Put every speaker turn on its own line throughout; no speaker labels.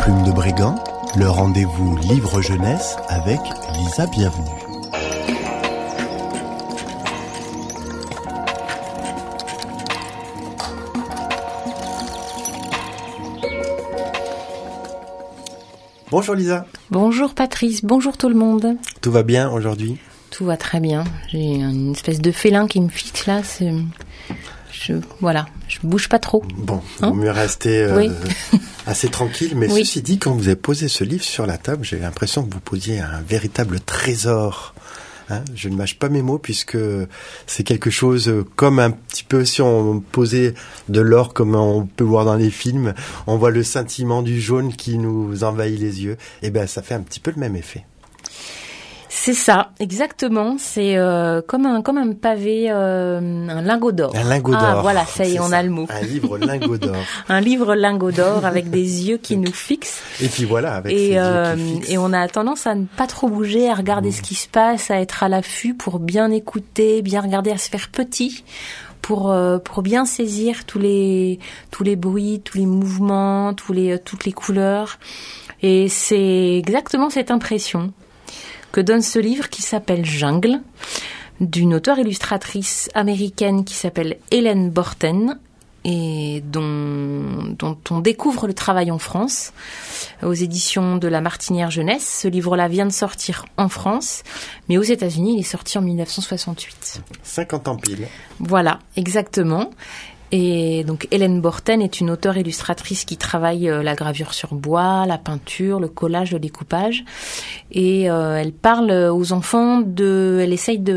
Plume de Brigand, le rendez-vous livre jeunesse avec Lisa Bienvenue. Bonjour Lisa.
Bonjour Patrice, bonjour tout le monde.
Tout va bien aujourd'hui ?
Tout va très bien. J'ai une espèce de félin qui me fixe là. Je bouge pas trop.
Bon, vaut mieux rester
oui.
assez tranquille. Mais
oui.
Ceci dit, quand vous avez posé ce livre sur la table, j'ai l'impression que vous posiez un véritable trésor. Je ne mâche pas mes mots puisque c'est quelque chose comme un petit peu si on posait de l'or comme on peut voir dans les films. On voit le scintillement du jaune qui nous envahit les yeux. Et ben, ça fait un petit peu le même effet.
C'est ça, exactement. C'est comme un pavé, un lingot d'or.
Un lingot d'or.
Ah voilà, ça y est, on a le mot.
Un livre lingot d'or.
Un livre lingot d'or avec des yeux qui nous fixent.
Et puis voilà, avec ces yeux qui fixent.
Et on a tendance à ne pas trop bouger, à regarder ce qui se passe, à être à l'affût pour bien écouter, bien regarder, à se faire petit. Pour bien saisir tous les bruits, tous les mouvements, toutes les couleurs. Et c'est exactement cette impression que donne ce livre qui s'appelle Jungle, d'une auteure-illustratrice américaine qui s'appelle Hélène Borten, et dont on découvre le travail en France, aux éditions de La Martinière Jeunesse. Ce livre-là vient de sortir en France, mais aux États-Unis, il est sorti en 1968.
50 ans pile.
Voilà, exactement. Et donc Hélène Borten est une auteure-illustratrice qui travaille la gravure sur bois, la peinture, le collage, le découpage. Et elle parle aux enfants elle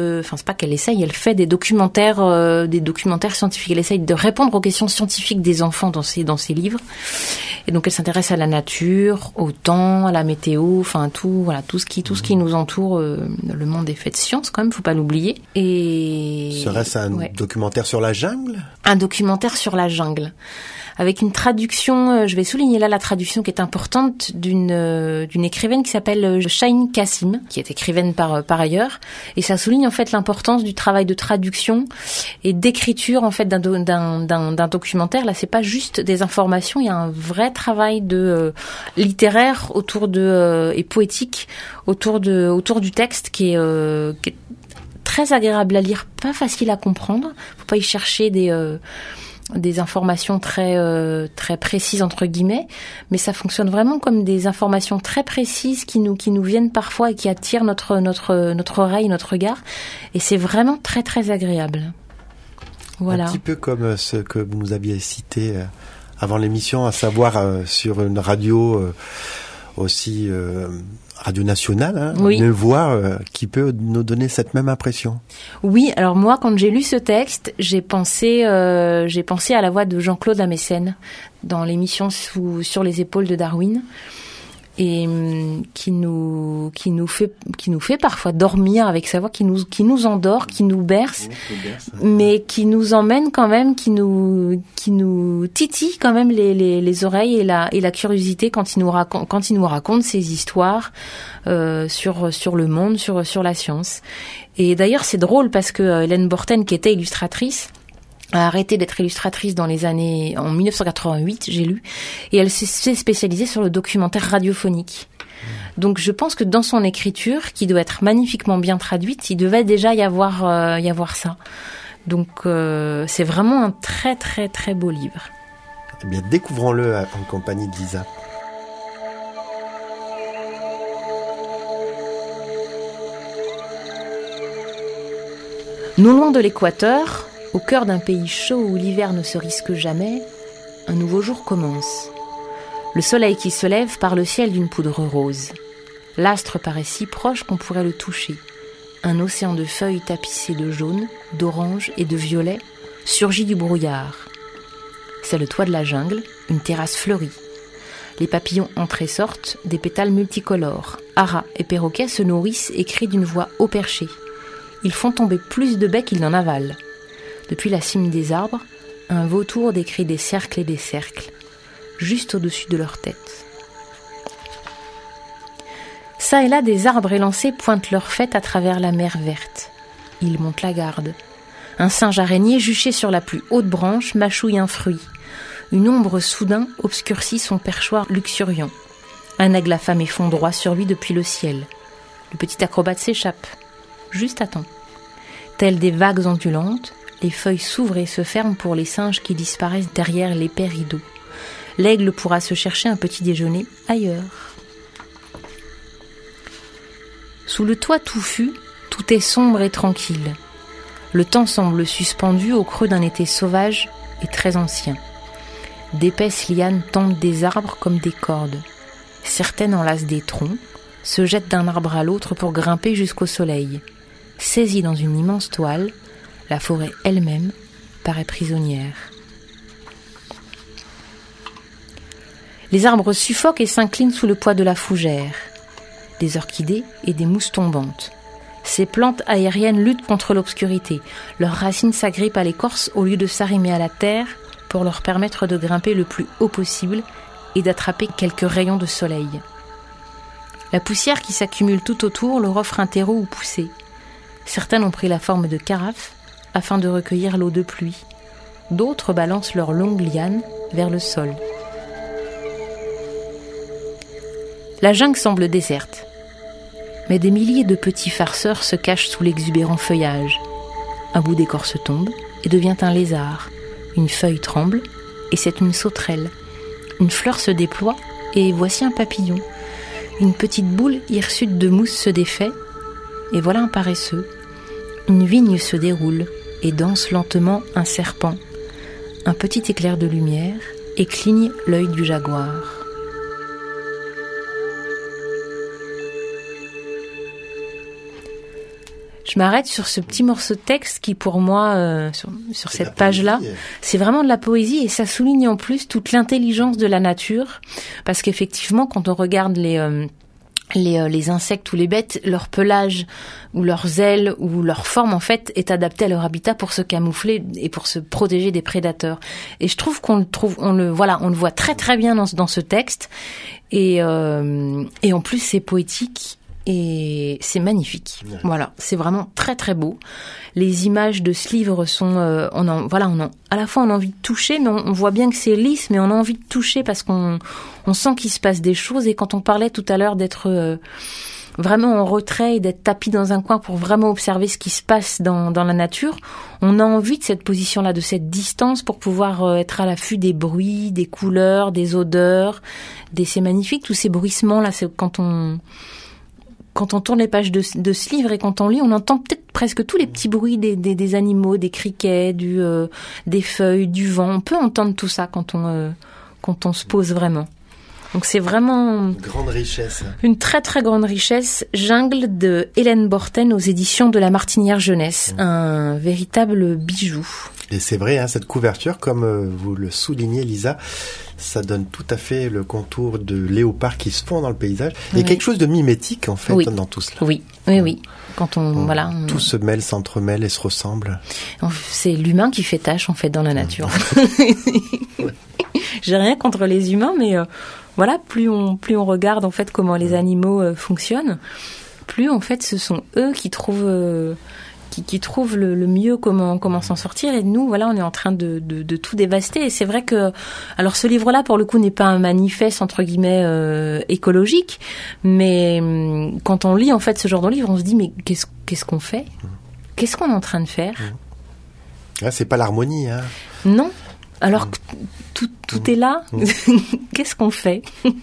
fait des documentaires scientifiques. Elle essaye de répondre aux questions scientifiques des enfants dans ses livres. Et donc elle s'intéresse à la nature, au temps, à la météo, enfin tout ce qui nous entoure. Le monde est fait de science quand même, faut pas l'oublier. Et
serait-ce un documentaire sur la jungle ?
Un documentaire sur la jungle, avec une traduction, je vais souligner là la traduction qui est importante d'une écrivaine qui s'appelle Shahin Kassim, qui est écrivaine par ailleurs, et ça souligne en fait l'importance du travail de traduction et d'écriture en fait d'un documentaire. Là, c'est pas juste des informations, il y a un vrai travail de littéraire et poétique autour du texte qui est très agréable à lire, pas facile à comprendre. Faut pas y chercher des informations très précises entre guillemets, mais ça fonctionne vraiment comme des informations très précises qui nous viennent parfois et qui attirent notre oreille, notre regard, et c'est vraiment très très agréable. Voilà.
Un petit peu comme ce que vous nous aviez cité avant l'émission, à savoir sur une radio aussi Radio Nationale,
oui.
Une voix qui peut nous donner cette même impression.
Oui, alors moi, quand j'ai lu ce texte, j'ai pensé à la voix de Jean-Claude Amessen dans l'émission Sur les épaules de Darwin, et qui nous fait parfois dormir avec sa voix, qui nous endort, qui nous berce, mais qui nous emmène quand même, qui nous titille quand même les oreilles et la curiosité quand il nous raconte ces histoires sur le monde, sur la science. Et d'ailleurs, c'est drôle parce que Hélène Borten, qui était illustratrice, a arrêté d'être illustratrice en 1988, j'ai lu, et elle s'est spécialisée sur le documentaire radiophonique. Donc je pense que dans son écriture, qui doit être magnifiquement bien traduite, il devait déjà y avoir ça. Donc c'est vraiment un très très très beau livre.
Eh bien, découvrons-le en compagnie de Lisa.
Non loin de l'équateur, au cœur d'un pays chaud où l'hiver ne se risque jamais, un nouveau jour commence. Le soleil qui se lève par le ciel d'une poudre rose. L'astre paraît si proche qu'on pourrait le toucher. Un océan de feuilles tapissées de jaune, d'orange et de violet surgit du brouillard. C'est le toit de la jungle, une terrasse fleurie. Les papillons entrent et sortent, des pétales multicolores. Haras et perroquets se nourrissent et crient d'une voix haut perchée. Ils font tomber plus de baies qu'ils n'en avalent. Depuis la cime des arbres, un vautour décrit des cercles et des cercles, juste au-dessus de leur tête. Ça et là, des arbres élancés pointent leur faite à travers la mer verte. Ils montent la garde. Un singe araignée juché sur la plus haute branche mâchouille un fruit. Une ombre soudain obscurcit son perchoir luxuriant. Un aigle affamé fond droit sur lui depuis le ciel. Le petit acrobate s'échappe, juste à temps. Telles des vagues ondulantes, les feuilles s'ouvrent et se ferment pour les singes qui disparaissent derrière l'épais rideau. L'aigle pourra se chercher un petit déjeuner ailleurs. Sous le toit touffu, tout est sombre et tranquille. Le temps semble suspendu au creux d'un été sauvage et très ancien. D'épaisses lianes tombent des arbres comme des cordes. Certaines enlacent des troncs, se jettent d'un arbre à l'autre pour grimper jusqu'au soleil. Saisie dans une immense toile, la forêt elle-même paraît prisonnière. Les arbres suffoquent et s'inclinent sous le poids de la fougère. Des orchidées et des mousses tombantes. Ces plantes aériennes luttent contre l'obscurité. Leurs racines s'agrippent à l'écorce au lieu de s'arrimer à la terre pour leur permettre de grimper le plus haut possible et d'attraper quelques rayons de soleil. La poussière qui s'accumule tout autour leur offre un terreau où pousser. Certaines ont pris la forme de carafes afin de recueillir l'eau de pluie. D'autres balancent leurs longues lianes vers le sol. La jungle semble déserte, mais des milliers de petits farceurs se cachent sous l'exubérant feuillage. Un bout d'écorce tombe et devient un lézard. Une feuille tremble et c'est une sauterelle. Une fleur se déploie et voici un papillon. Une petite boule hirsute de mousse se défait et voilà un paresseux. Une vigne se déroule et danse lentement un serpent. Un petit éclair de lumière et cligne l'œil du jaguar. Je m'arrête sur ce petit morceau de texte qui, pour moi, sur cette page-là, c'est vraiment de la poésie et ça souligne en plus toute l'intelligence de la nature. Parce qu'effectivement, quand on regarde les insectes ou les bêtes, leur pelage ou leurs ailes ou leur forme, en fait, est adaptée à leur habitat pour se camoufler et pour se protéger des prédateurs. Et je trouve on le voit très très bien dans ce texte. Et en plus, c'est poétique. Et c'est magnifique. Ouais. Voilà, c'est vraiment très très beau. Les images de ce livre sont, à la fois on a envie de toucher, mais on voit bien que c'est lisse, mais on a envie de toucher parce qu'on sent qu'il se passe des choses. Et quand on parlait tout à l'heure d'être vraiment en retrait et d'être tapis dans un coin pour vraiment observer ce qui se passe dans la nature, on a envie de cette position-là, de cette distance pour pouvoir être à l'affût des bruits, des couleurs, des odeurs. C'est magnifique tous ces bruissements-là. C'est quand on tourne les pages de ce livre et quand on lit, on entend peut-être presque tous les petits bruits des animaux, des criquets, des feuilles, du vent. On peut entendre tout ça quand on se pose vraiment. Donc c'est vraiment...
Grande richesse.
Une très très grande richesse. Jungle de Hélène Borten aux éditions de La Martinière Jeunesse. Un véritable bijou.
Et c'est vrai, cette couverture, comme vous le soulignez, Lisa, ça donne tout à fait le contour de léopards qui se font dans le paysage. Il y a quelque chose de mimétique, en fait, dans tout cela.
Oui. Quand
tout se mêle, s'entremêle et se ressemble.
C'est l'humain qui fait tâche, en fait, dans la nature. J'ai rien contre les humains, mais plus on regarde, en fait, comment les animaux fonctionnent, plus, en fait, ce sont eux qui trouvent... qui trouvent le mieux comment s'en sortir, et nous on est en train de tout dévaster. Et c'est vrai que alors ce livre-là pour le coup n'est pas un manifeste entre guillemets écologique, mais quand on lit en fait ce genre de livre, on se dit mais qu'est-ce qu'on fait, qu'est-ce qu'on est en train de faire?
C'est pas l'harmonie,
non, alors que tout est là. Qu'est-ce qu'on fait?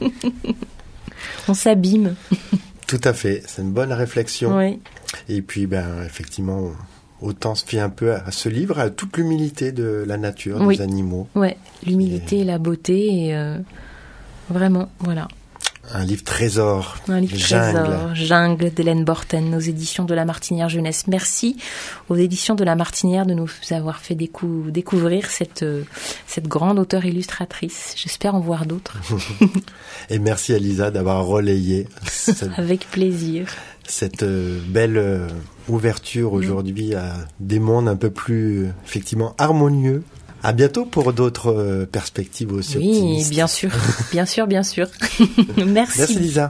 On s'abîme.
Tout à fait, c'est une bonne réflexion.
Oui.
Et puis, effectivement, autant se fier un peu à ce livre, à toute l'humilité de la nature, des animaux. Ouais, l'humilité et la beauté, et vraiment, voilà. Un livre trésor. Un livre trésor, Jungle d'Hélène Borten, aux éditions de La Martinière Jeunesse. Merci aux éditions de La Martinière de nous avoir fait découvrir cette grande auteure illustratrice. J'espère en voir d'autres. Et merci à Lisa d'avoir relayé. Avec plaisir. Cette belle ouverture aujourd'hui à des mondes un peu plus, effectivement, harmonieux. À bientôt pour d'autres perspectives aussi optimistes. Oui, bien sûr, bien sûr, bien sûr. Merci. Merci Lisa.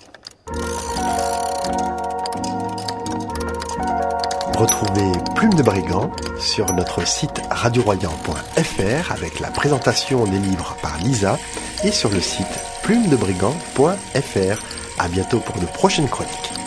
Retrouvez Plume de Brigand sur notre site radioroyan.fr avec la présentation des livres par Lisa et sur le site plumedebrigand.fr. À bientôt pour de prochaines chroniques.